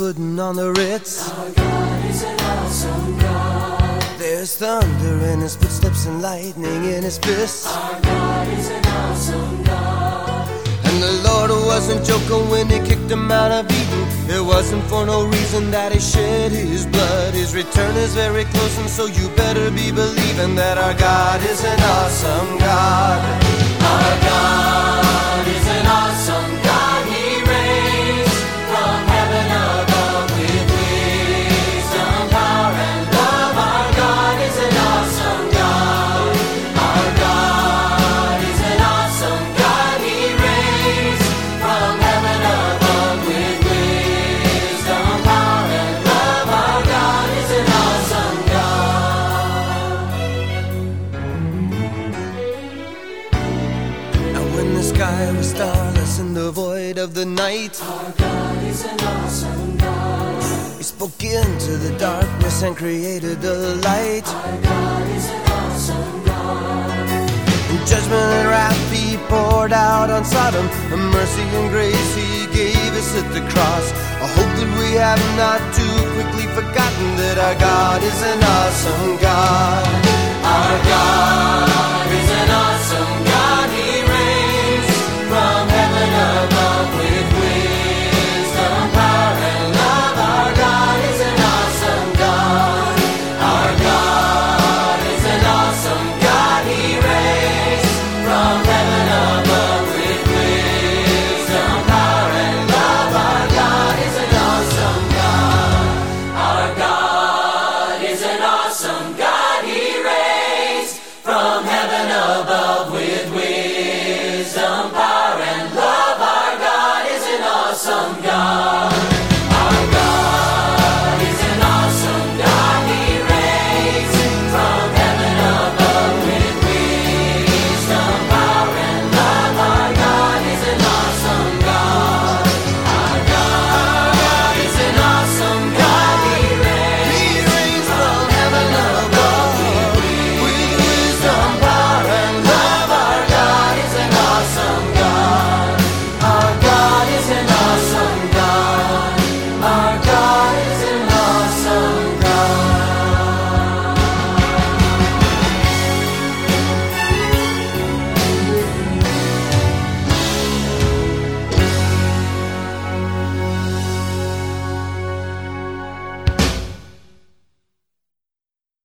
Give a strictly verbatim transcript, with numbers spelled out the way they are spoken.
putting on the Ritz. Our God is an awesome God. There's thunder in his footsteps and lightning in his fists. Our God is an awesome God. And the Lord wasn't joking when he kicked him out of Eden. It wasn't for no reason that he shed his blood. His return is very close, and so you better be believing that our God is an awesome God. Our God is an awesome God. He reigns from heaven above with wisdom, power, and love. Our God is an awesome God. Our God is an awesome God. He reigns from heaven above with wisdom, power, and love. Our God is an awesome God. And when the sky was starless in the void of the night, Our God is an awesome God. he spoke into the darkness and created the light. Our God is an awesome God. And judgment and wrath he poured out on Sodom, and mercy and grace he gave us at the cross. I hope that we have not too quickly forgotten that our God is an awesome God. Our God